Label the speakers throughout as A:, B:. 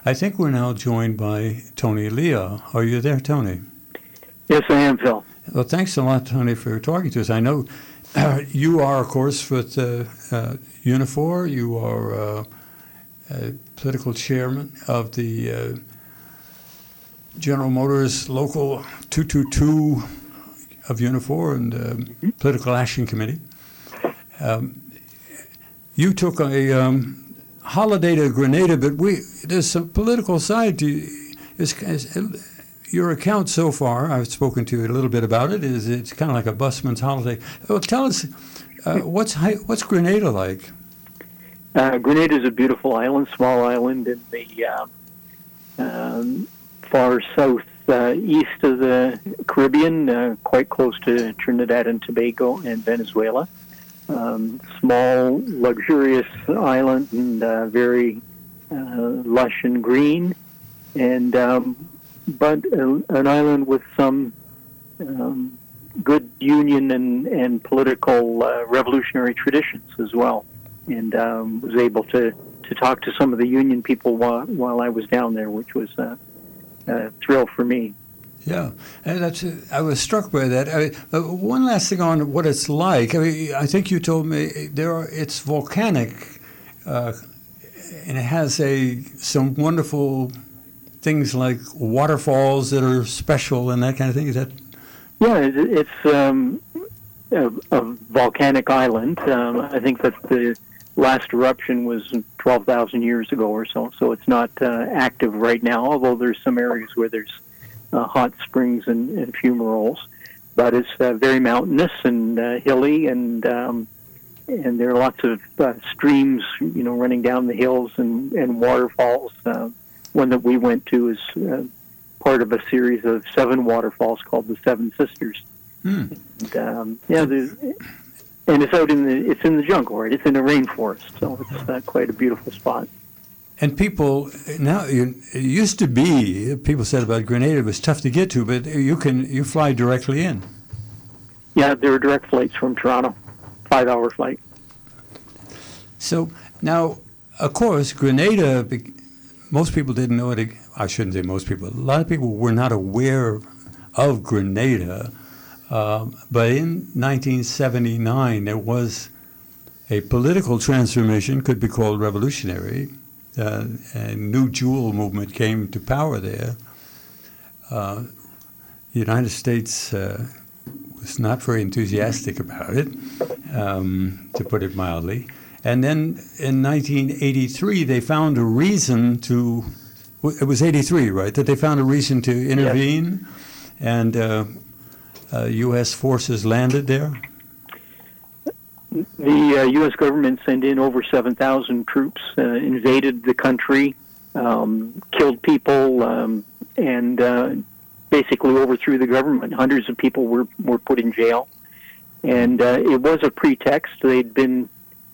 A: I think we're now joined by Tony Lea. Are you there, Tony?
B: Yes, I am, Phil.
A: Well, thanks a lot, Tony, for talking to us. I know you are, of course, with Unifor. You are political chairman of the General Motors Local 222 of Unifor and Political Action Committee. You took a holiday to Grenada, but there's some political side to your account so far. I've spoken to you a little bit about it. It's kind of like a busman's holiday. Well, tell us, what's Grenada like?
B: Grenada is a beautiful island, small island in the far south east of the Caribbean, quite close to Trinidad and Tobago and Venezuela. Small, luxurious island and very lush and green, and but an island with some good union and political revolutionary traditions as well. And was able to talk to some of the union people while I was down there, which was a thrill for me.
A: Yeah, and I was struck by that. One last thing on what it's like. I think you told me it's volcanic, and it has some wonderful things like waterfalls that are special and that kind of thing. Is that?
B: Yeah, it's a volcanic island. I think that the last eruption was 12,000 years ago or so, so it's not active right now, although there's some areas where there's hot springs and fumaroles. But it's very mountainous and hilly, and there are lots of streams, running down the hills and waterfalls. One that we went to is part of a series of 7 waterfalls called the Seven Sisters. And, and it's out it's in the jungle, right? It's in the rainforest, so it's quite a beautiful spot.
A: And people now, it used to be, people said about Grenada, it was tough to get to, but you fly directly in.
B: Yeah, there are direct flights from Toronto, 5-hour flight.
A: So now, of course, Grenada, most people didn't know it. I shouldn't say most people. A lot of people were not aware of Grenada. But in 1979, there was a political transformation, could be called revolutionary. A new jewel movement came to power there. The United States was not very enthusiastic about it, to put it mildly. And then in 1983, they found a reason to, it was 83, right, that they found a reason to intervene, yes. And U.S. forces landed there?
B: The U.S. government sent in over 7,000 troops, invaded the country, killed people, and basically overthrew the government. Hundreds of people were put in jail. And it was a pretext. They'd been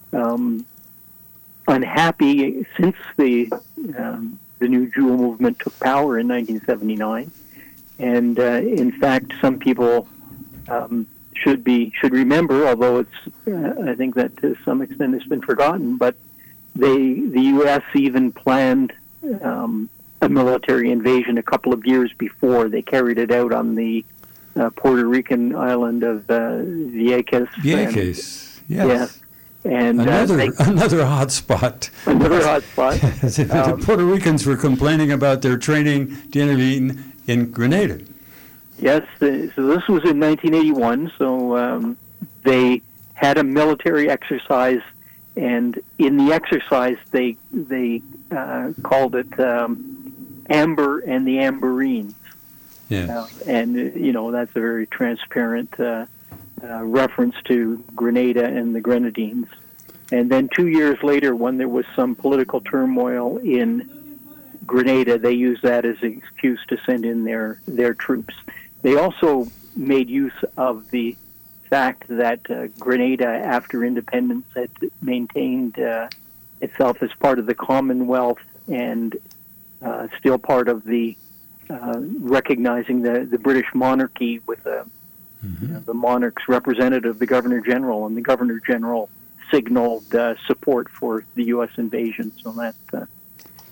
B: unhappy since the New Jewel movement took power in 1979. And in fact, some people should remember, although it's I think that to some extent it's been forgotten. But the U.S. even planned a military invasion a couple of years before. They carried it out on the Puerto Rican island of Vieques.
A: Vieques, yes.
B: Yeah. And
A: another hot spot.
B: Another hot spot.
A: The Puerto Ricans were complaining about their training to intervene in Grenada.
B: Yes, so this was in 1981. So they had a military exercise, and in the exercise they called it Amber and the Amberines.
A: Yeah,
B: and that's a very transparent reference to Grenada and the Grenadines. And then 2 years later, when there was some political turmoil in Grenada, they used that as an excuse to send in their troops. They also made use of the fact that Grenada, after independence, had maintained itself as part of the Commonwealth and still part of the recognizing the British monarchy with the monarch's representative, the Governor General, and the Governor General signaled support for the U.S. invasion. So that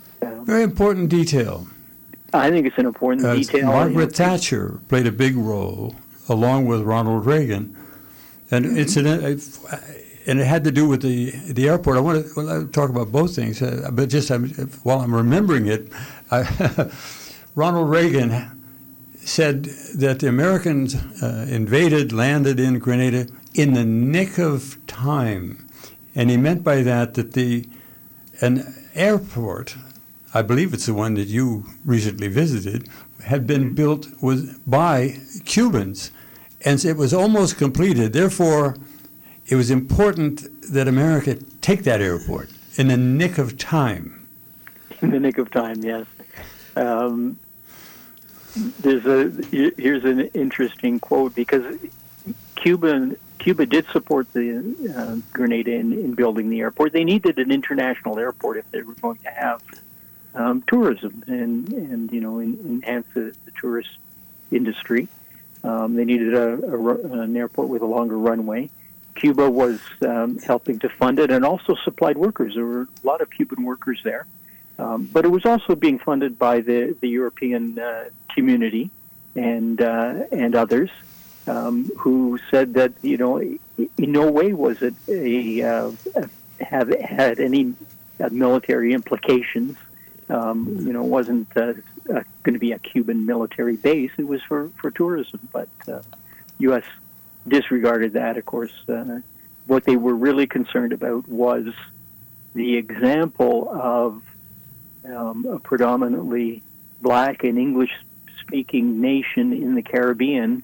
A: Very important detail.
B: I think it's an important detail.
A: Margaret Thatcher played a big role, along with Ronald Reagan, and and it had to do with the airport. I want to talk about both things, but just while I'm remembering it, Ronald Reagan said that the Americans landed in Grenada in the nick of time, and he meant by that an airport, I believe it's the one that you recently visited, had been built by Cubans, and it was almost completed. Therefore, it was important that America take that airport in the nick of time.
B: In the nick of time, yes. Here's an interesting quote, because Cuba did support the Grenada in building the airport. They needed an international airport if they were going to have tourism and enhance the tourist industry. They needed an airport with a longer runway. Cuba was helping to fund it and also supplied workers. There were a lot of Cuban workers there. But it was also being funded by the European community and others who said that in no way was it had any military implications. It wasn't going to be a Cuban military base. It was for tourism. But U.S. disregarded that. Of course, what they were really concerned about was the example of a predominantly black and English-speaking nation in the Caribbean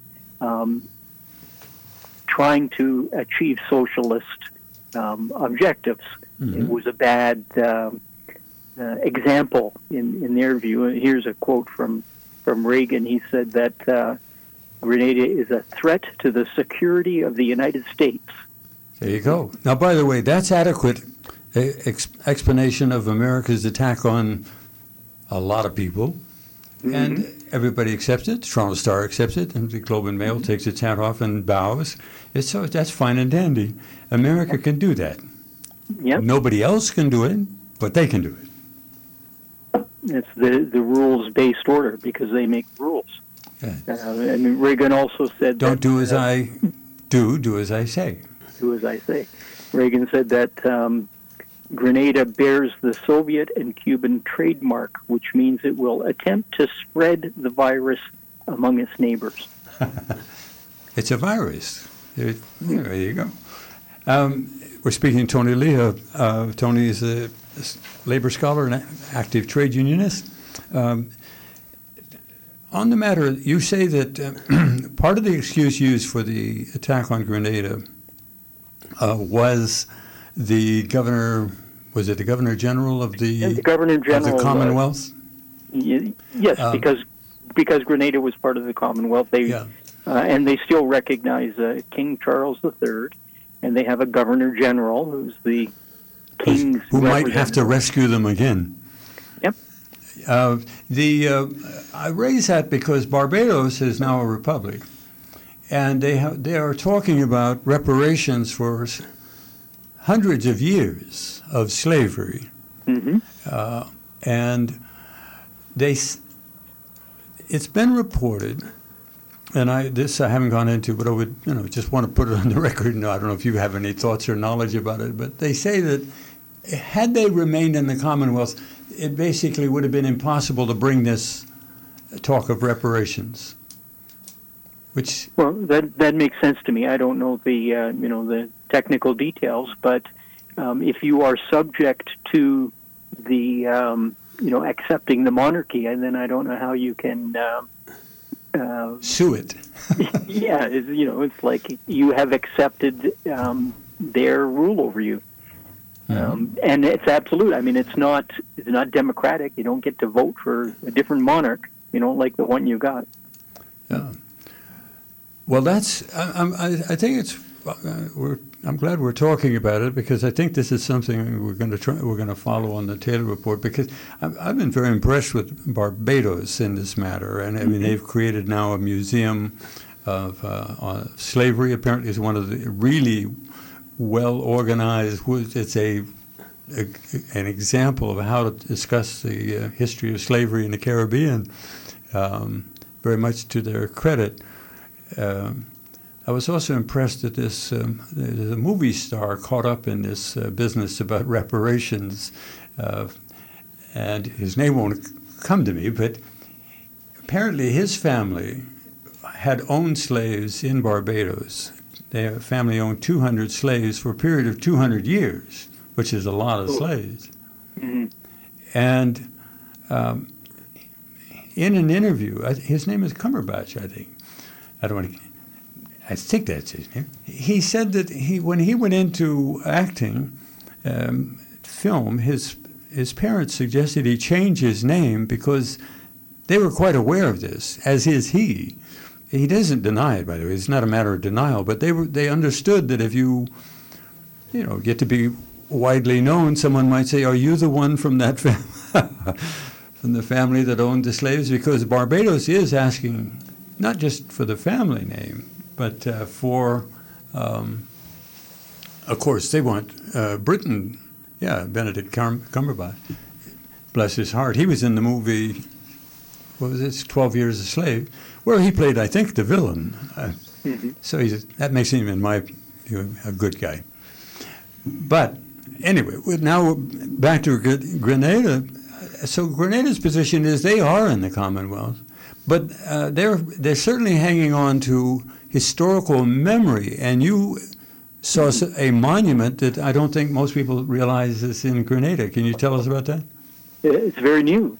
B: trying to achieve socialist objectives. Mm-hmm. It was a bad example in their view. Here's a quote from Reagan. He said that Grenada is a threat to the security of the United States.
A: There you go. Now, by the way, that's adequate explanation of America's attack on a lot of people, mm-hmm. and everybody accepts it. Toronto Star accepts it, and the Globe and Mail takes its hat off and bows. That's fine and dandy. America can do that.
B: Yep.
A: Nobody else can do it, but they can do it.
B: It's the rules-based order because they make rules.
A: Yeah.
B: And Reagan also said,
A: "Don't do as I do. Do as I say."
B: Do as I say. Reagan said that Grenada bears the Soviet and Cuban trademark, which means it will attempt to spread the virus among its neighbors.
A: It's a virus. There you go. We're speaking to Tony Leah. Tony is a labor scholar and active trade unionist. On the matter, you say that part of the excuse used for the attack on Grenada was the governor. Was it the governor general of the
B: governor general
A: of the Commonwealth?
B: Yes, because Grenada was part of the Commonwealth. And they still recognize King Charles III, and they have a governor general who's the king's
A: who might have to rescue them again.
B: Yep.
A: I raise that because Barbados is now a republic, and they are talking about reparations for hundreds of years of slavery,
B: mm-hmm.
A: And it's been reported, and I haven't gone into, but I would just want to put it on the record. No, I don't know if you have any thoughts or knowledge about it, but they say that had they remained in the Commonwealth, it basically would have been impossible to bring this talk of reparations.
B: Well, that makes sense to me. I don't know the technical details, but if you are subject to the accepting the monarchy, and then I don't know how you can
A: sue it.
B: Yeah, it's like you have accepted their rule over you. Mm-hmm. And it's absolute. I mean, it's not democratic. You don't get to vote for a different monarch. You don't like the one you got.
A: Yeah. Well, I think it's. I'm glad we're talking about it because I think this is something we're going to follow on the Taylor Report because I've been very impressed with Barbados in this matter, and I mean they've created now a museum of slavery. Apparently, is one of the really well organized. It's a an example of how to discuss the history of slavery in the Caribbean, very much to their credit. I was also impressed that there's a movie star caught up in this business about reparations, and his name won't come to me, but apparently his family had owned slaves in Barbados. Their family owned 200 slaves for a period of 200 years, which is a lot of slaves.
B: Mm-hmm.
A: And in an interview, his name is Cumberbatch, I think. I think that's his name. He said that when he went into acting, film, his parents suggested he change his name because they were quite aware of this, as is he. He doesn't deny it, by the way. It's not a matter of denial, but they understood that if you get to be widely known, someone might say, "Are you the one from that from the family that owned the slaves?" Because Barbados is asking not just for the family name, but for, of course, they want Britain. Yeah, Benedict Cumberbatch, bless his heart. He was in the movie, what was it, 12 Years a Slave, where he played, I think, the villain. So that makes him, in my view, a good guy. But anyway, now back to Grenada. So Grenada's position is they are in the Commonwealth, but they're certainly hanging on to historical memory. And you saw a monument that I don't think most people realize is in Grenada. Can you tell us about that?
B: It's very new.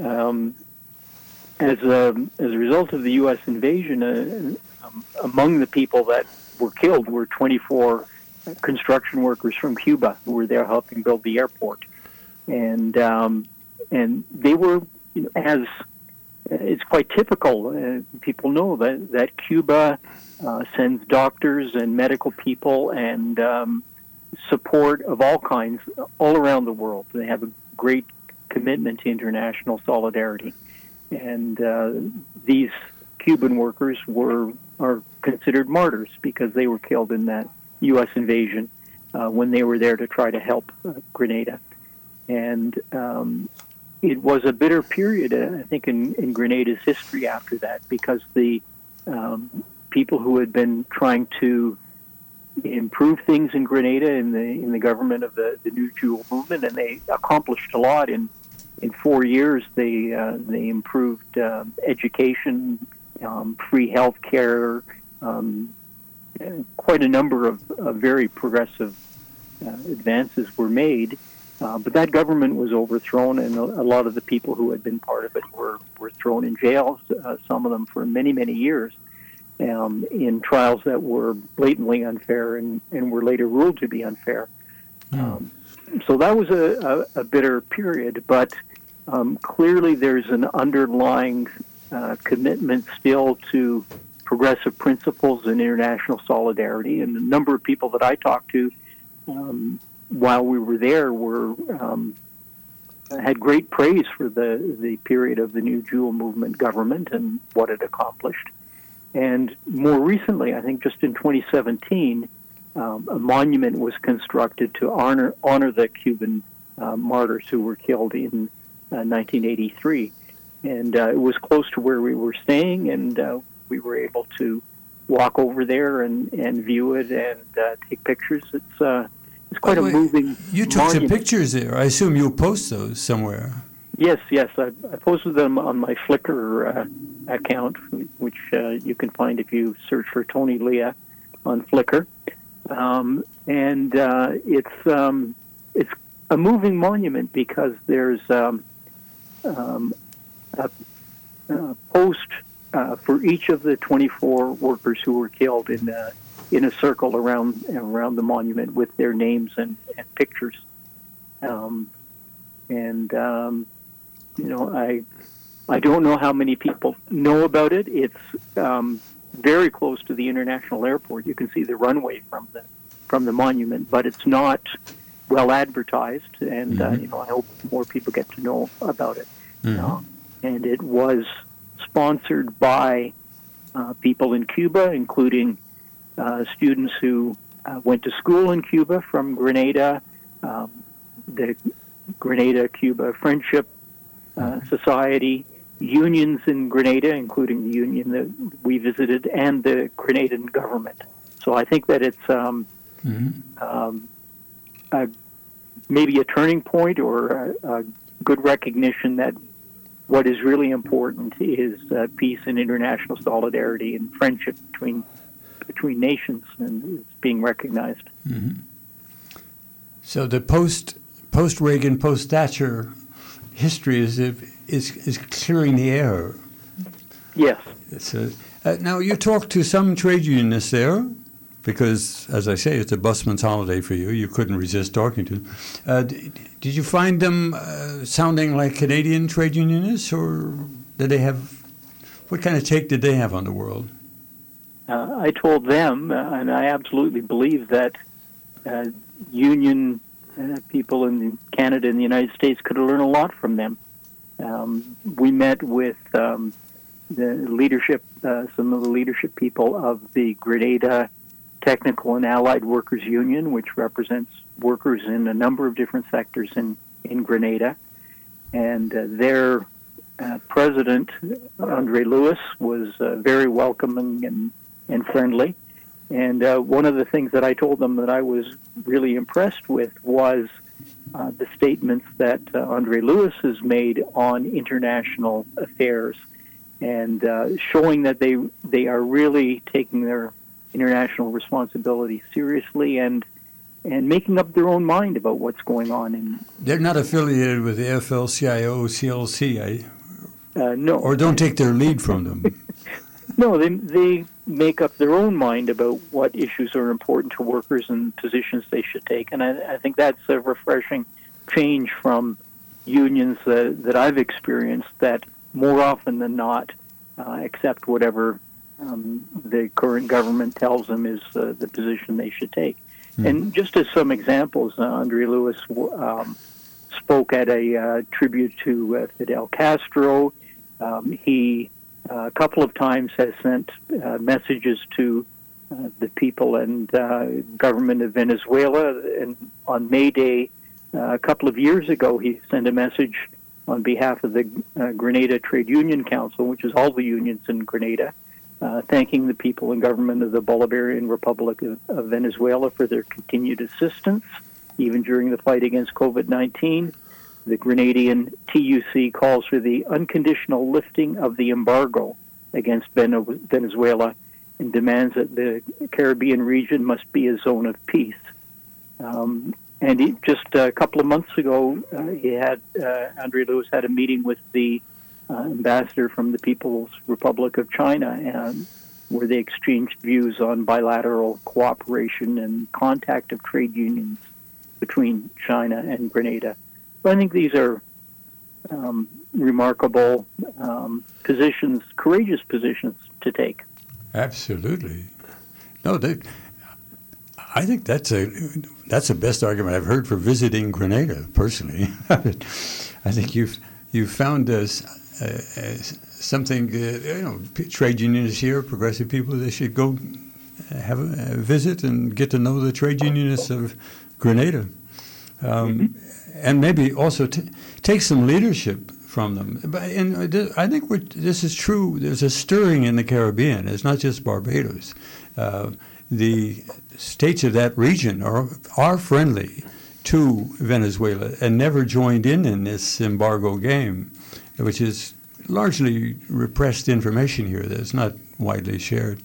B: As a result of the U.S. invasion, among the people that were killed were 24 construction workers from Cuba who were there helping build the airport, and they were, as it's quite typical. People know that Cuba sends doctors and medical people and support of all kinds all around the world. They have a great commitment to international solidarity. And these Cuban workers are considered martyrs because they were killed in that U.S. invasion when they were there to try to help Grenada. And it was a bitter period, I think, in Grenada's history after that, because the people who had been trying to improve things in Grenada in the government of the New Jewel movement, and they accomplished a lot in 4 years. They improved education, free health care, quite a number of very progressive advances were made. But that government was overthrown, and a lot of the people who had been part of it were thrown in jail, some of them for many, many years, in trials that were blatantly unfair and were later ruled to be unfair. So that was a bitter period, but clearly there's an underlying commitment still to progressive principles and international solidarity. And a number of people that I talked to while we were there had great praise for the period of the New Jewel movement government and what it accomplished. And more recently, I think just in 2017, a monument was constructed to honor the Cuban martyrs who were killed in 1983. And it was close to where we were staying, and we were able to walk over there and view it and take pictures. It's quite a moving
A: You took
B: monument.
A: some pictures there. I assume you'll post those somewhere.
B: Yes. I posted them on my Flickr account, which you can find if you search for Tony Leah on Flickr. And it's a moving monument because there's a post for each of the 24 workers who were killed in a circle around the monument with their names and pictures. I don't know how many people know about it. It's very close to the international airport. You can see the runway from the monument, but it's not well advertised, and I hope more people get to know about it. And it was sponsored by people in Cuba, including students who went to school in Cuba from Grenada, the Grenada-Cuba Friendship Society, unions in Grenada, including the union that we visited, and the Grenadian government. So I think that it's maybe a turning point or a good recognition that what is really important is peace and international solidarity and friendship between nations, and it's being recognized.
A: Mm-hmm. So the post-Reagan, post-Thatcher history is clearing the air.
B: Yes.
A: Now, you talked to some trade unionists there, because, as I say, it's a busman's holiday for you. You couldn't resist talking to them. Did you find them sounding like Canadian trade unionists, or did they have, what kind of take did they have on the world?
B: I told them, and I absolutely believe that union people in Canada and the United States could learn a lot from them. We met with the leadership, some of the leadership people of the Grenada Technical and Allied Workers Union, which represents workers in a number of different sectors in Grenada. And their president, Andre Lewis, was very welcoming and friendly. And one of the things that I told them that I was really impressed with was the statements that Andre Lewis has made on international affairs, and showing that they are really taking their international responsibility seriously and making up their own mind about what's going on.
A: They're not affiliated with the AFL-CIO, CLC,
B: no.
A: Or don't take their lead from them.
B: No, they make up their own mind about what issues are important to workers and positions they should take. And I think that's a refreshing change from unions that I've experienced, that more often than not accept whatever the current government tells them is the position they should take. Mm. And just as some examples, Andre Lewis spoke at a tribute to Fidel Castro. He a couple of times has sent messages to the people and government of Venezuela. And on May Day, a couple of years ago, he sent a message on behalf of the Grenada Trade Union Council, which is all the unions in Grenada, thanking the people and government of the Bolivarian Republic of Venezuela for their continued assistance, even during the fight against COVID-19. The Grenadian TUC calls for the unconditional lifting of the embargo against Venezuela and demands that the Caribbean region must be a zone of peace. And just a couple of months ago, Andre Lewis had a meeting with the ambassador from the People's Republic of China, where they exchanged views on bilateral cooperation and contact of trade unions between China and Grenada. So I think these are remarkable positions, courageous positions to take. Absolutely.
A: No, I think that's the best argument I've heard for visiting Grenada, personally. I think you've found something, trade unionists here, progressive people, they should go have a visit and get to know the trade unionists of Grenada. And maybe also take some leadership from them. I think this is true. There's a stirring in the Caribbean. It's not just Barbados. The states of that region are friendly to Venezuela and never joined in this embargo game, which is largely repressed information here that's not widely shared.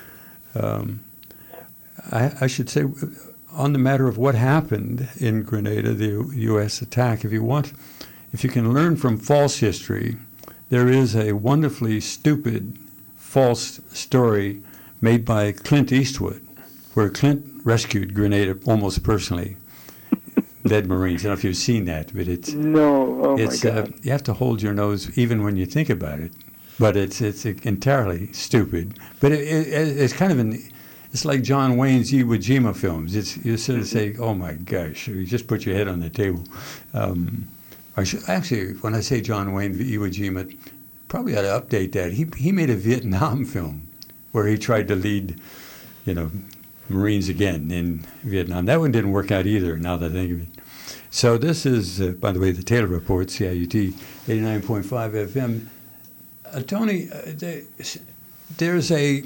A: I should say, on the matter of what happened in Grenada, the U.S. attack, if you can learn from false history, there is a wonderfully stupid false story made by Clint Eastwood, where Clint rescued Grenada almost personally, dead Marines. I don't know if you've seen that, but it's...
B: No, oh my God.
A: You have to hold your nose even when you think about it, but it's entirely stupid. But it's kind of it's like John Wayne's Iwo Jima films. You sort of say, oh my gosh, you just put your head on the table. Actually, when I say John Wayne Iwo Jima, probably ought to update that. He made a Vietnam film where he tried to lead, Marines again in Vietnam. That one didn't work out either, now that I think of it. So this is, by the way, the Taylor Report, CIUT 89.5 FM. Tony, there's a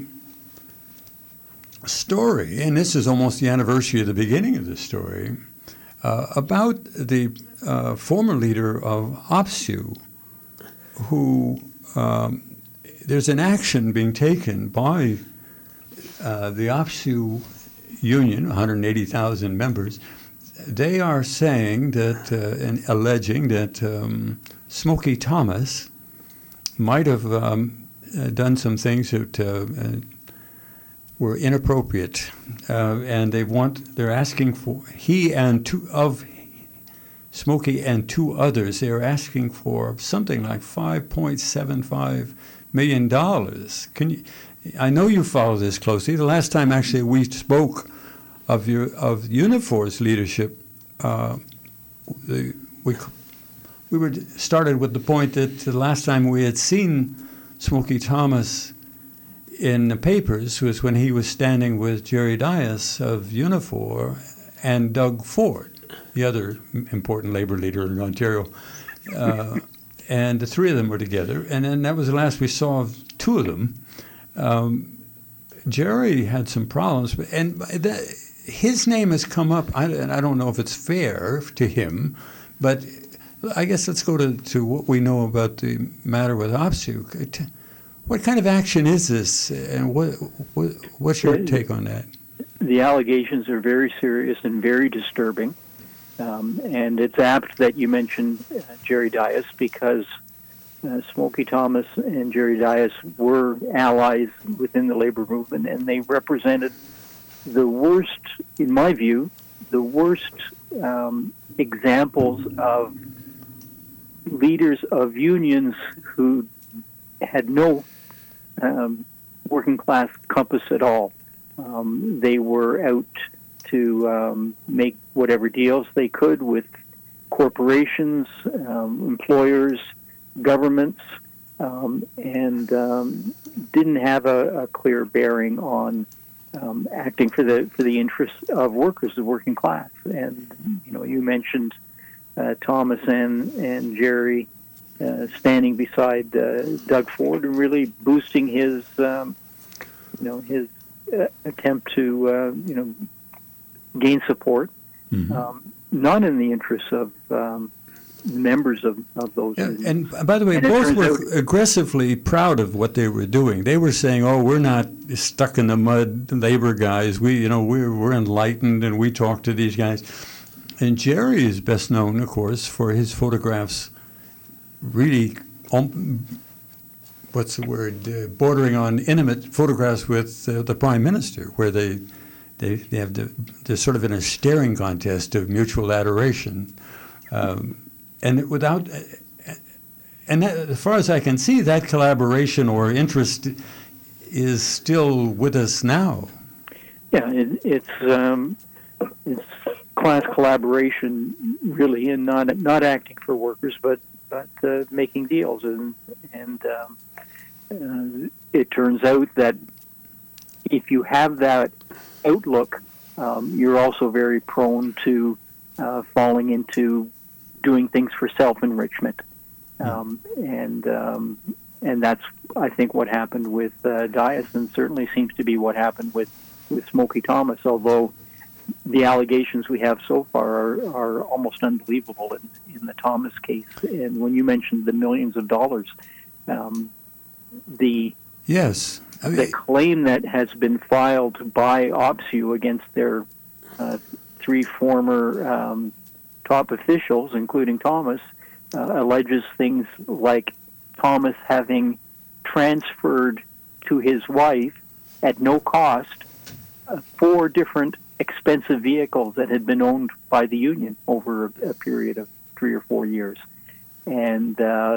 A: story, and this is almost the anniversary of the beginning of the story, about the former leader of OPSEU, who there's an action being taken by the OPSEU union, 180,000 members. They are saying that, and alleging that Smokey Thomas might have done some things that were inappropriate, and they're asking for, he and Smokey and two others, they're asking for something like $5.75 million. I know you follow this closely. The last time actually we spoke of Unifor's leadership, we started with the point that the last time we had seen Smokey Thomas in the papers was when he was standing with Jerry Dias of Unifor and Doug Ford, the other important labor leader in Ontario. And the three of them were together. And then that was the last we saw of two of them. Jerry had some problems, and his name has come up, and I don't know if it's fair to him, but I guess let's go to what we know about the matter with OPSEU. What kind of action is this, and what's your take on that?
B: The allegations are very serious and very disturbing, and it's apt that you mentioned Jerry Dias, because Smokey Thomas and Jerry Dias were allies within the labor movement, and they represented the worst, in my view, the worst examples of leaders of unions who had no working class compass at all. They were out to make whatever deals they could with corporations, employers, governments, and didn't have a clear bearing on acting for the interests of workers, the working class. And you mentioned Thomas and Jerry standing beside Doug Ford and really boosting his his attempt to gain support, not in the interests of members of those.
A: Yeah, and by the way, both were aggressively proud of what they were doing. They were saying, "Oh, we're not stuck in the mud, labor guys. We're enlightened, and we talk to these guys." And Jerry is best known, of course, for his photographs, really, bordering on intimate photographs with the Prime Minister, where they have they're sort of in a staring contest of mutual adoration. And as far as I can see, that collaboration or interest is still with us now.
B: Yeah, it's class collaboration, really, and not acting for workers, but making deals, and it turns out that if you have that outlook, you're also very prone to falling into doing things for self-enrichment, and that's, I think, what happened with Dias, and certainly seems to be what happened with Smokey Thomas. Although the allegations we have so far are almost unbelievable in the Thomas case. And when you mentioned the millions of dollars, the claim that has been filed by OPSEU against their three former top officials, including Thomas, alleges things like Thomas having transferred to his wife at no cost 4 different expensive vehicles that had been owned by the union over a period of 3 or 4 years, and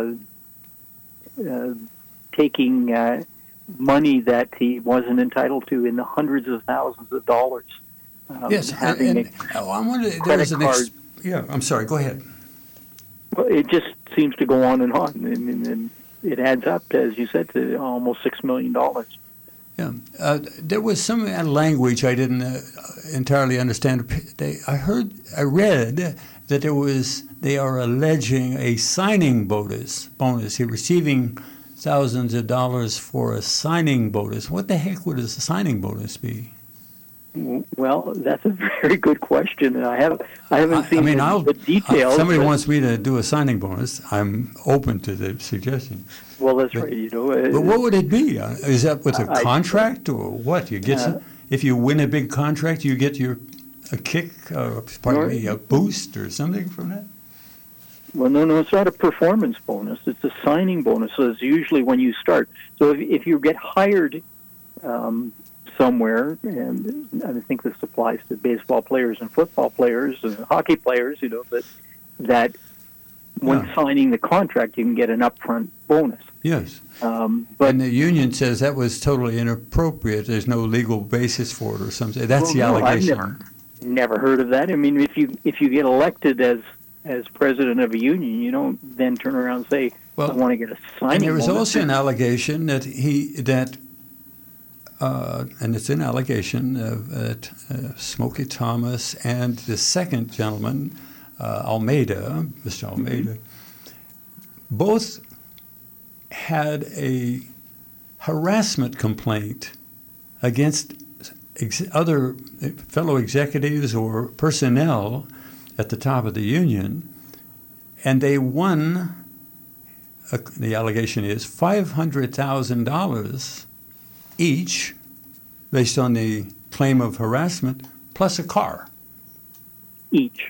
B: taking money that he wasn't entitled to in the hundreds of thousands of dollars.
A: Yes, I wonder, there's I'm sorry, go ahead.
B: Well, it just seems to go on, and it adds up, as you said, to almost $6 million.
A: Yeah, there was some language I didn't entirely understand. I read that they are alleging a signing bonus. You're receiving thousands of dollars for a signing bonus. What the heck would a signing bonus be?
B: Well, that's a very good question, and I haven't seen the details.
A: If somebody wants me to do a signing bonus, I'm open to the suggestion.
B: Well, that's right.
A: But what would it be? Is that with a contract or what? You get if you win a big contract, you get a kick, a boost or something from that?
B: Well, no, it's not a performance bonus. It's a signing bonus. So it's usually when you start. So if you get hired somewhere, and I think this applies to baseball players and football players and hockey players, that when signing the contract, you can get an upfront bonus.
A: Yes.
B: But
A: and the union says that was totally inappropriate. There's no legal basis for it or something. That's the allegation.
B: I've never heard of that. I mean, if you get elected as president of a union, you don't then turn around and say, I want to get a signing bonus.
A: And there was also an allegation that and it's an allegation that Smokey Thomas and the second gentleman, Mr. Almeida, both had a harassment complaint against other fellow executives or personnel at the top of the union, and they won, the allegation is, $500,000 each, based on the claim of harassment, plus a car.
B: Each.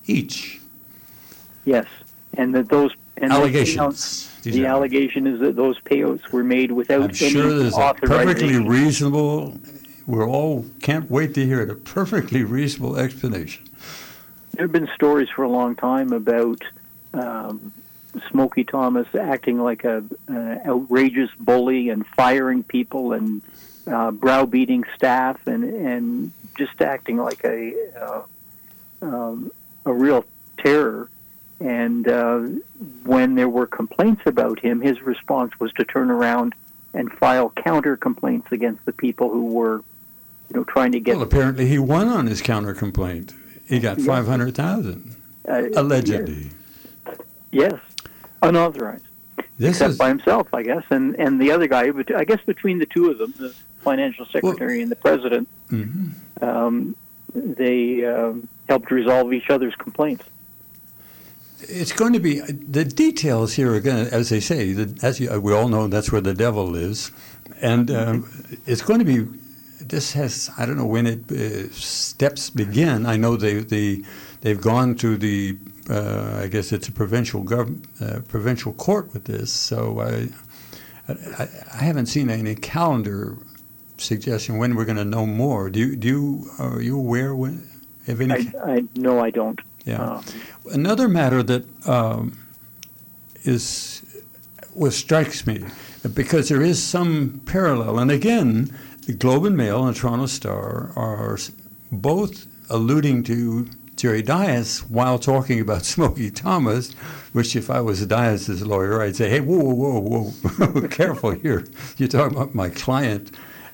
B: Yes, and that those
A: allegations.
B: The allegation is that those payouts were made without any authorization.
A: I'm sure there's a perfectly reasonable. We're all can't wait to hear it. A perfectly reasonable explanation.
B: There have been stories for a long time about Smokey Thomas acting like an outrageous bully and firing people and browbeating staff and just acting like a real terror. And when there were complaints about him, his response was to turn around and file counter complaints against the people who were, trying to get.
A: Well, apparently he won on his counter complaint. He got $500,000 allegedly.
B: Yes, unauthorized. Except by himself, I guess, and the other guy. But I guess between the two of them, the financial secretary and the president, they helped resolve each other's complaints.
A: It's going to be the details here are going to, as they say, we all know that's where the devil lives, and it's going to be. This has I don't know when steps begin. I know they've gone to the I guess it's a provincial court with this. So I haven't seen any calendar suggestion when we're going to know more. Are you aware when?
B: No, I don't.
A: Yeah. Another matter that strikes me, because there is some parallel, and again, the Globe and Mail and Toronto Star are both alluding to Jerry Dias while talking about Smokey Thomas, which if I was Dias's lawyer, I'd say, hey, whoa, careful here. You're talking about my client.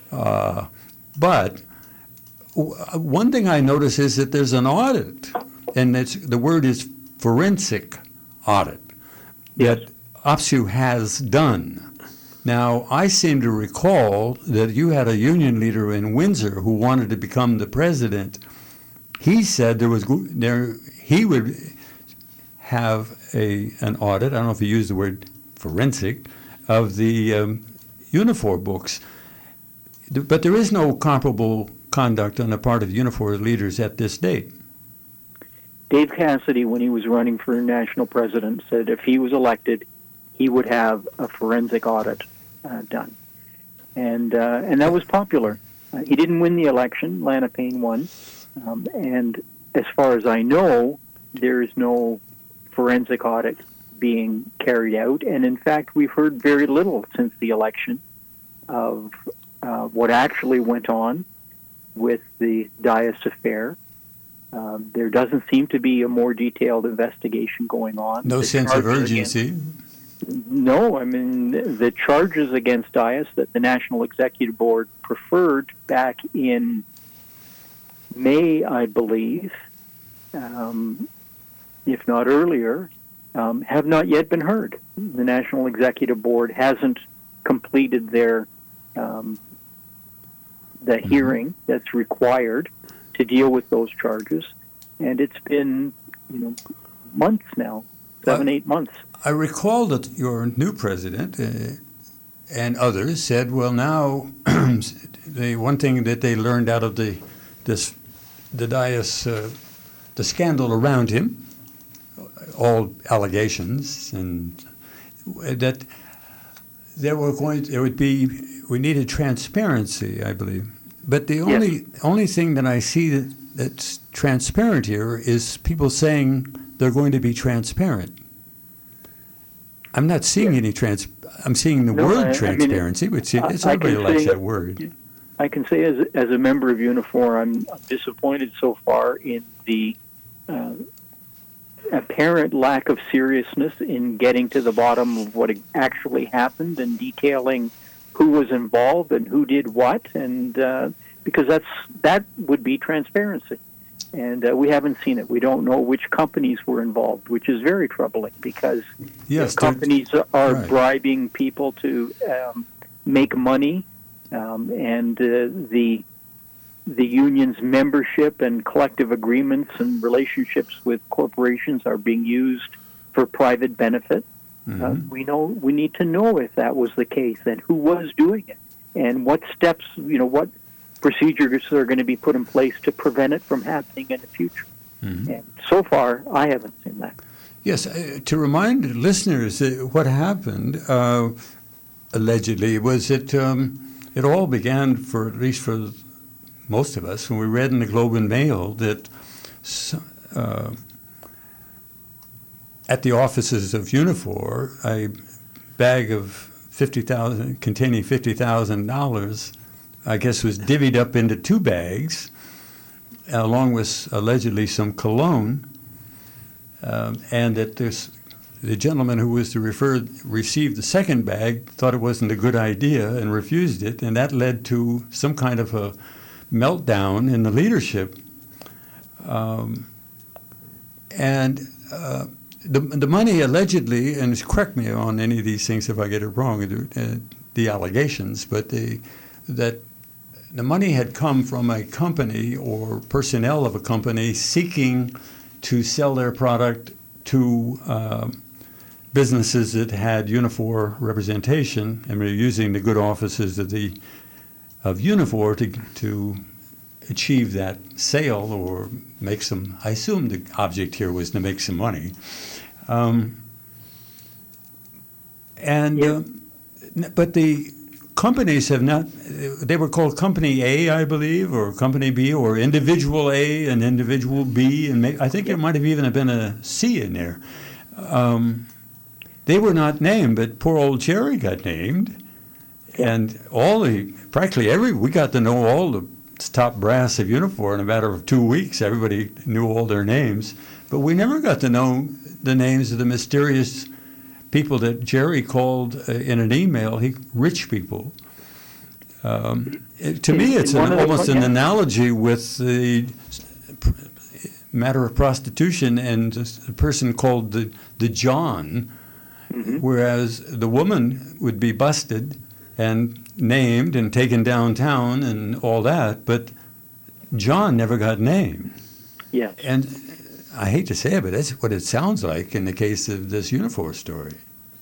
A: But one thing I notice is that there's an audit, and the word is forensic audit, that OPSEU has done. Now, I seem to recall that you had a union leader in Windsor who wanted to become the president. He said he would have an audit, I don't know if he used the word forensic, of the uniform books. But there is no comparable conduct on the part of uniform leaders at this date.
B: Dave Cassidy, when he was running for national president, said if he was elected, he would have a forensic audit done. And that was popular. He didn't win the election. Lana Payne won. And as far as I know, there is no forensic audit being carried out. And in fact, we've heard very little since the election of what actually went on with the Dias affair. There doesn't seem to be a more detailed investigation going on.
A: No sense of urgency.
B: No, I mean, the charges against Dias that the National Executive Board preferred back in May, I believe, if not earlier, have not yet been heard. The National Executive Board hasn't completed their the hearing that's required to deal with those charges, and it's been months now, 7-8 months.
A: I recall that your new president and others said, well, now the one thing that they learned out of the Dias, the scandal around him, all allegations, and that we needed transparency, I believe. But the only thing that I see that's transparent here is people saying they're going to be transparent. I'm not seeing any I'm seeing the word transparency, which everybody likes that word.
B: I can say as a member of Unifor, I'm disappointed so far in the apparent lack of seriousness in getting to the bottom of what actually happened and detailing who was involved and who did what, and because that would be transparency. And we haven't seen it. We don't know which companies were involved, which is very troubling because companies are bribing people to make money, and the union's membership and collective agreements and relationships with corporations are being used for private benefit. Mm-hmm. We need to know if that was the case and who was doing it, and what steps, what procedures are going to be put in place to prevent it from happening in the future. Mm-hmm. And so far, I haven't seen that.
A: Yes, to remind listeners what happened, allegedly, was that it all began, at least for most of us, when we read in the Globe and Mail that at the offices of Unifor, a bag containing $50,000, I guess, was divvied up into 2 bags, along with allegedly some cologne, and that the gentleman who was to receive the second bag thought it wasn't a good idea and refused it, and that led to some kind of a meltdown in the leadership. The money allegedly, and correct me on any of these things if I get it wrong, the allegations, but that the money had come from a company or personnel of a company seeking to sell their product to businesses that had Unifor representation, and were using the good offices of Unifor to achieve that sale or make some. I assume the object here was to make some money, but the companies have not. They were called Company A, I believe, or Company B, or Individual A and Individual B, and I think there might have even been a C in there. They were not named, but poor old Jerry got named, and we got to know all the top brass of Unifor in a matter of 2 weeks. Everybody knew all their names, but we never got to know the names of the mysterious people that Jerry called in an email, rich people. To me, it's almost an analogy with the matter of prostitution and a person called the John, mm-hmm. whereas the woman would be busted and named and taken downtown and all that, but John never got named.
B: Yeah.
A: And I hate to say it, but that's what it sounds like in the case of this Unifor story.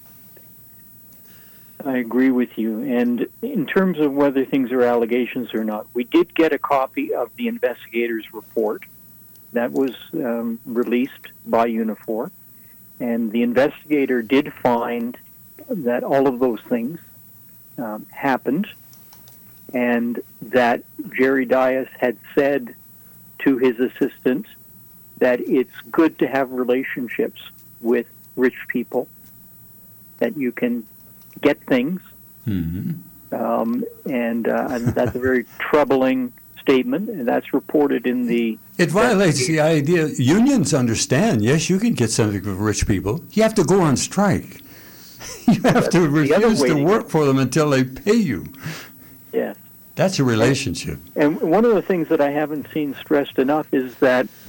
B: I agree with you. And in terms of whether things are allegations or not, we did get a copy of the investigator's report that was released by Unifor. And the investigator did find that all of those things happened, and that Jerry Dias had said to his assistant that it's good to have relationships with rich people, that you can get things. Mm-hmm. And that's a very troubling statement, and that's reported in the...
A: It violates the idea. Unions understand, yes, you can get something from rich people. You have to go on strike. You have to refuse to work for them until they pay you.
B: Yes.
A: That's a relationship.
B: And one of the things that I haven't seen stressed enough is that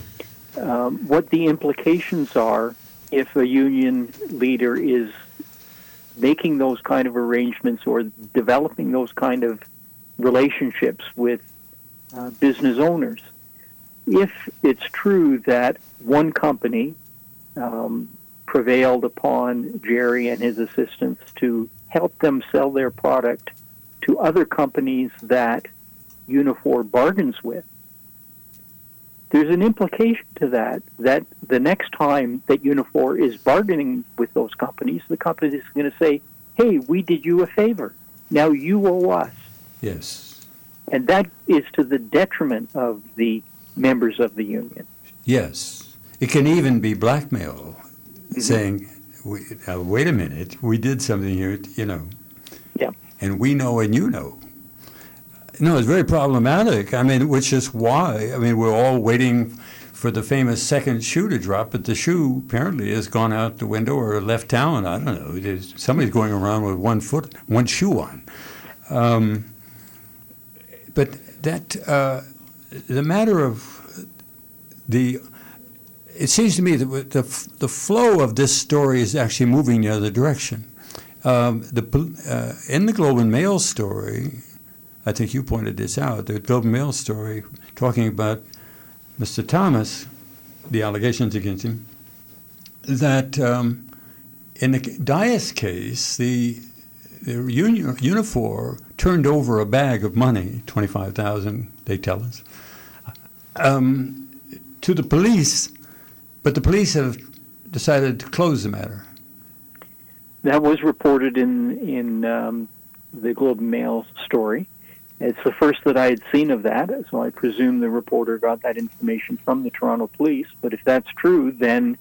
B: what the implications are if a union leader is making those kind of arrangements or developing those kind of relationships with business owners. If it's true that one company prevailed upon Jerry and his assistants to help them sell their product to other companies that Unifor bargains with, there's an implication to that the next time that Unifor is bargaining with those companies, the company is going to say, hey, we did you a favor. Now you owe us.
A: Yes.
B: And that is to the detriment of the members of the union.
A: Yes. It can even be blackmail, saying, wait a minute, we did something here,
B: Yeah.
A: and we know and you know. No, it's very problematic. I mean, which is why, we're all waiting for the famous second shoe to drop, but the shoe apparently has gone out the window or left town. I don't know. Somebody's going around with one shoe on. But that, the matter of it seems to me that the flow of this story is actually moving the other direction. In the Globe and Mail story, I think you pointed this out, the Globe and Mail story talking about Mr. Thomas, the allegations against him, that in the Dias case, the Unifor turned over a bag of money, $25,000, they tell us, to the police, but the police have decided to close the matter.
B: That was reported in the Globe and Mail story. It's the first that I had seen of that, so I presume the reporter got that information from the Toronto police. But if that's true, then...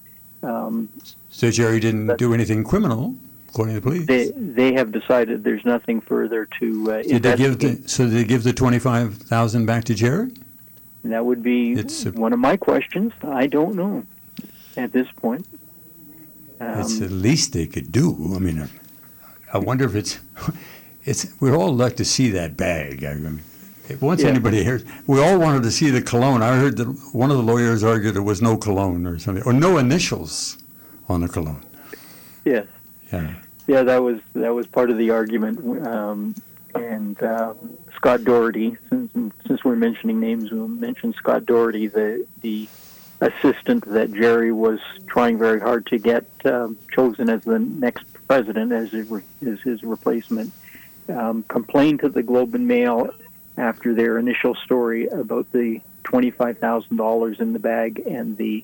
A: so Jerry didn't do anything criminal, according to the police?
B: They have decided there's nothing further to investigate.
A: So did they give the $25,000 back to Jerry?
B: That would be one of my questions. I don't know at this point.
A: It's the least they could do. I wonder if it's we'd all like to see that bag. Once anybody hears, we all wanted to see the cologne. I heard that one of the lawyers argued there was no cologne or something, or no initials on the cologne.
B: Yes.
A: Yeah.
B: Yeah, that was part of the argument. And Scott Doherty, since we're mentioning names, we'll mention Scott Doherty, the assistant that Jerry was trying very hard to get chosen as the next president, as his replacement, complained to the Globe and Mail after their initial story about the $25,000 in the bag and the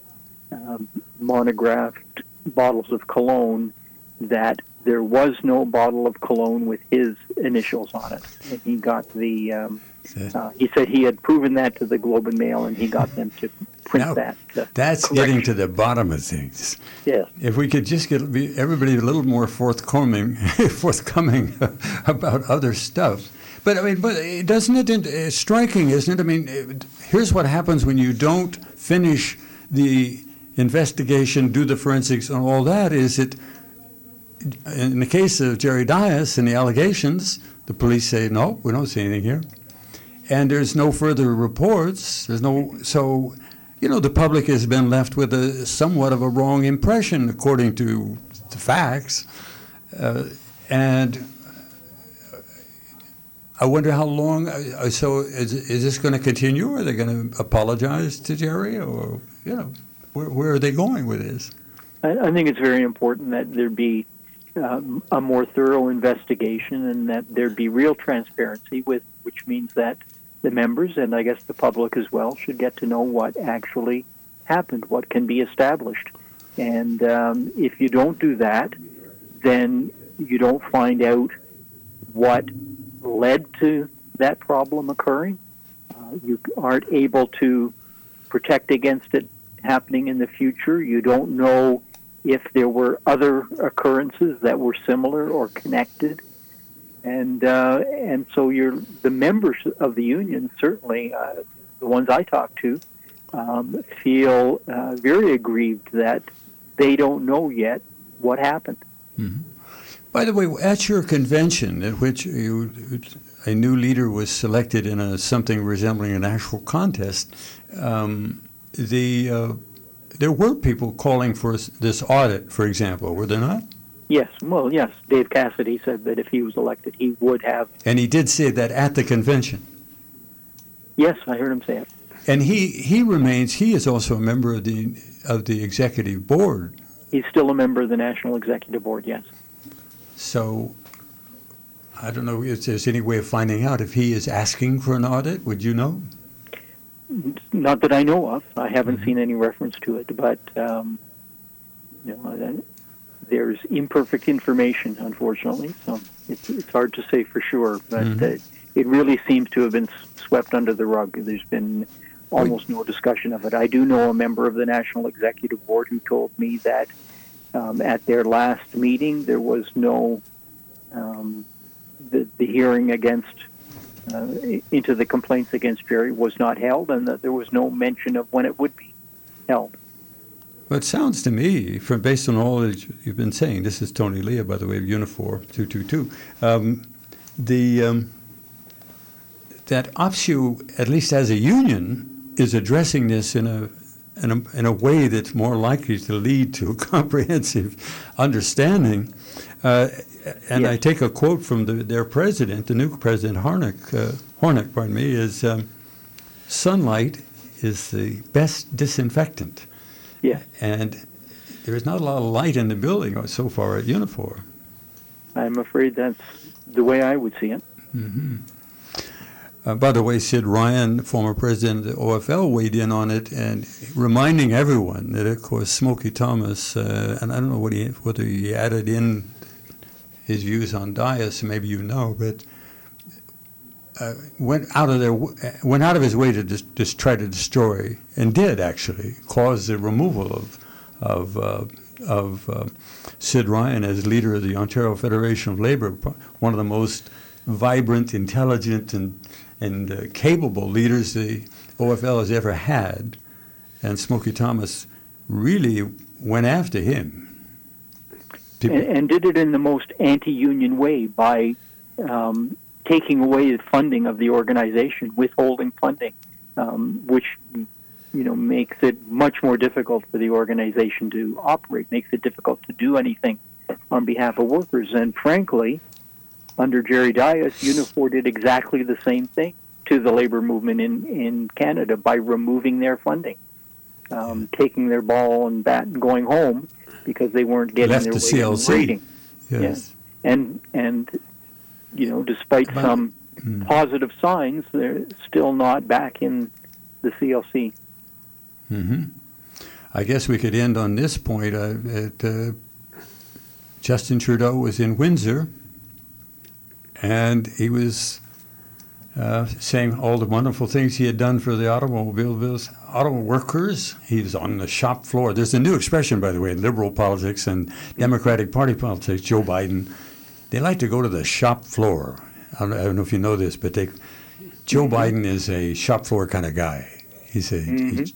B: monographed bottles of cologne, that there was no bottle of cologne with his initials on it. And he got he said he had proven that to the Globe and Mail, and he got them to print that.
A: That's getting to the bottom of things.
B: Yes.
A: If we could just get everybody a little more forthcoming about other stuff. But doesn't it striking, isn't it? Here's what happens when you don't finish the investigation, do the forensics and all that, is it, in the case of Jerry Dias and the allegations, the police say, no, we don't see anything here. And there's no further reports. The public has been left with somewhat of a wrong impression according to the facts. And I wonder how long, so is this going to continue? Are they going to apologize to Jerry? Or, where are they going with this?
B: I think it's very important that there be a more thorough investigation and that there be real transparency, which means that the members, and I guess the public as well, should get to know what actually happened, what can be established. And if you don't do that, then you don't find out what led to that problem occurring. You aren't able to protect against it happening in the future. You don't know if there were other occurrences that were similar or connected. And so the members of the union, certainly the ones I talk to, feel very aggrieved that they don't know yet what happened.
A: Mm-hmm. By the way, at your convention, at which a new leader was selected in something resembling an actual contest, the there were people calling for this audit, for example, were there not?
B: Yes, well, yes. Dave Cassidy said that if he was elected, he would have.
A: And he did say that at the convention.
B: Yes, I heard him say it.
A: And he is also a member of the executive board.
B: He's still a member of the National Executive Board, yes.
A: So I don't know if there's any way of finding out if he is asking for an audit. Would you know?
B: Not that I know of. I haven't seen any reference to it, but there's imperfect information, unfortunately. So it's hard to say for sure, but it really seems to have been swept under the rug. There's been almost no discussion of it. I do know a member of the National Executive Board who told me that at their last meeting there was no the hearing against into the complaints against Jerry was not held, and that there was no mention of when it would be held.
A: Well, it sounds to me, based on all that you've been saying, this is Tony Leah, by the way, of Unifor 222, that OPSEU, at least as a union, is addressing this in a way that's more likely to lead to a comprehensive understanding. And yes. I take a quote from their president, the new president, Hornick, is sunlight is the best disinfectant.
B: Yeah.
A: And there is not a lot of light in the building so far at Unifor.
B: I'm afraid that's the way I would see it.
A: Mm-hmm. By the way, Sid Ryan, former president of the OFL, weighed in on it and reminding everyone that, of course, Smokey Thomas, and I don't know whether he added in his views on Dias, maybe you know, but went out of his way to just try to destroy, and did actually cause the removal of Sid Ryan as leader of the Ontario Federation of Labour, one of the most vibrant, intelligent, and capable leaders the OFL has ever had, and Smokey Thomas really went after him.
B: And did it in the most anti-union way by taking away the funding of the organization, withholding funding, which makes it much more difficult for the organization to operate, makes it difficult to do anything on behalf of workers. And frankly, under Jerry Dias, Unifor did exactly the same thing to the labor movement in Canada by removing their funding, taking their ball and bat and going home because they weren't getting their way in the rating.
A: Yes.
B: Yeah. And despite some positive signs, they're still not back in the CLC.
A: Mm-hmm. I guess we could end on this point. Justin Trudeau was in Windsor, and he was saying all the wonderful things he had done for the auto workers. He was on the shop floor. There's a new expression, by the way, in liberal politics and Democratic Party politics. Joe Biden, they like to go to the shop floor. I don't know if you know this, but Joe Biden is a shop floor kind of guy. He's he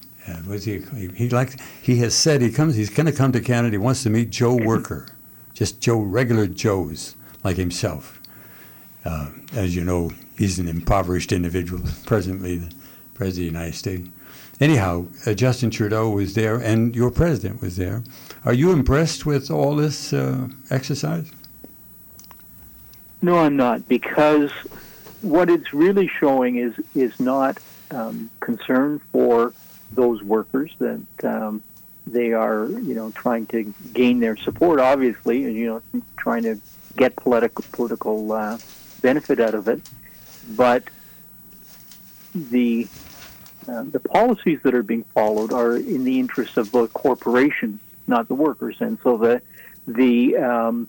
A: has said he's going to come to Canada. He wants to meet Joe Worker, just regular Joes like himself. As you know, he's an impoverished individual, presently the President of the United States. Anyhow, Justin Trudeau was there, and your president was there. Are you impressed with all this exercise?
B: No, I'm not, because what it's really showing is not concern for those workers, that they are, trying to gain their support, obviously, and, trying to get political benefit out of it. But the policies that are being followed are in the interests of the corporations, not the workers. And so the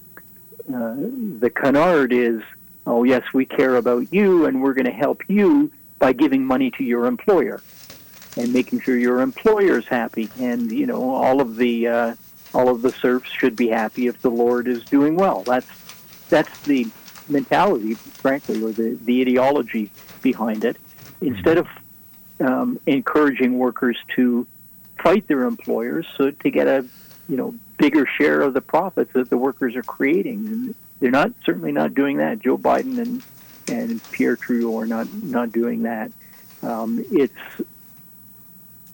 B: canard is, oh yes, we care about you, and we're going to help you by giving money to your employer and making sure your employer's happy, and all of the serfs should be happy if the Lord is doing well. That's the mentality, frankly, or the ideology behind it. Instead of encouraging workers to fight their employers so to get a bigger share of the profits that the workers are creating, and they're certainly not doing that. Joe Biden and Pierre Trudeau are not doing that.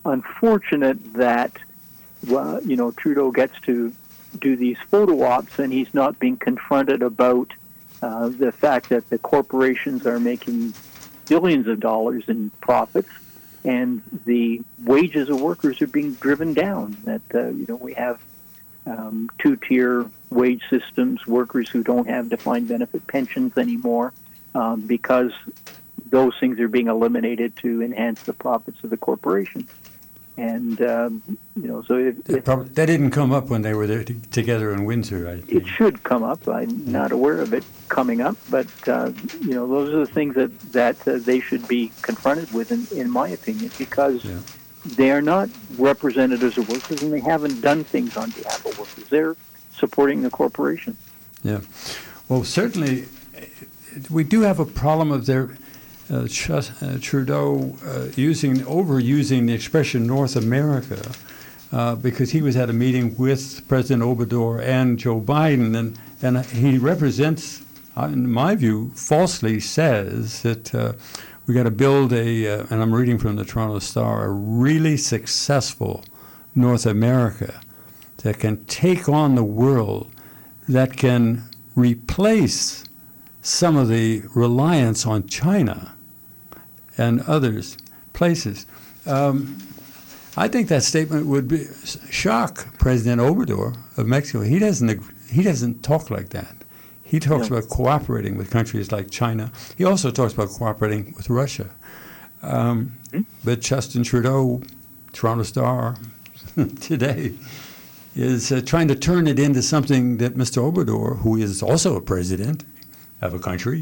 B: unfortunate that Trudeau gets to do these photo ops and he's not being confronted about the fact that the corporations are making billions of dollars in profits and the wages of workers are being driven down. That we have two-tier wage systems, workers who don't have defined benefit pensions anymore because those things are being eliminated to enhance the profits of the corporations. And, so
A: that didn't come up when they were there together in Windsor, I think.
B: It should come up. I'm not aware of it coming up, but, those are the things that they should be confronted with, in my opinion, because they are not representatives of workers and they haven't done things on behalf of workers. They're supporting the corporation.
A: Yeah. Well, certainly, we do have a problem of their Trudeau overusing the expression North America because he was at a meeting with President Obrador and Joe Biden, and he represents, in my view, falsely says that we got to build and I'm reading from the Toronto Star, a really successful North America that can take on the world, that can replace some of the reliance on China and others places. I think that statement would shock President Obrador of Mexico. He doesn't talk like that. He talks about cooperating with countries like China. He also talks about cooperating with Russia. But Justin Trudeau, Toronto Star today, is trying to turn it into something that Mr. Obrador, who is also a president of a country,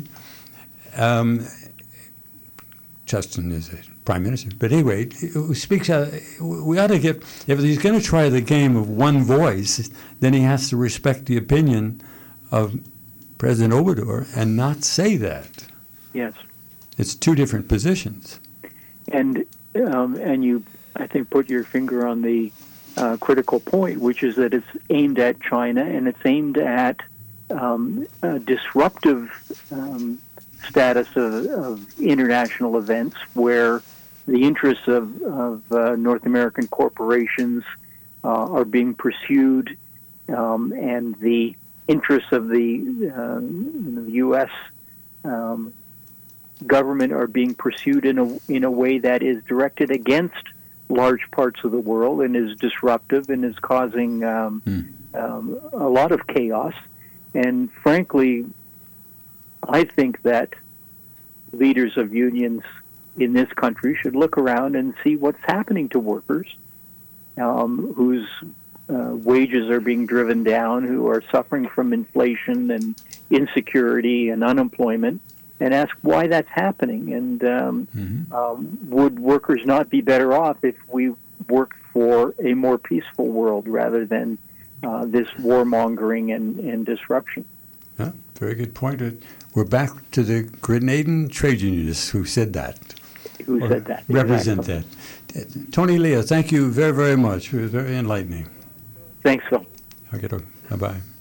A: Justin is a prime minister. But anyway, who speaks out, we ought to if he's going to try the game of one voice, then he has to respect the opinion of President Obrador and not say that.
B: Yes.
A: It's two different positions.
B: And you, I think, put your finger on the critical point, which is that it's aimed at China and it's aimed at a disruptive status of international events where the interests of North American corporations are being pursued and the interests of the U.S. Government are being pursued in a way that is directed against large parts of the world and is disruptive and is causing a lot of chaos. And frankly, I think that leaders of unions in this country should look around and see what's happening to workers whose wages are being driven down, who are suffering from inflation and insecurity and unemployment, and ask why that's happening. And would workers not be better off if we worked for a more peaceful world rather than this warmongering and disruption?
A: Yeah, very good point. We're back to the Grenadian trade unionists who said that.
B: Who said that.
A: Represent
B: exactly.
A: that. Tony Lea, thank you very, very much. It was very enlightening.
B: Thanks, Phil.
A: Okay, bye-bye.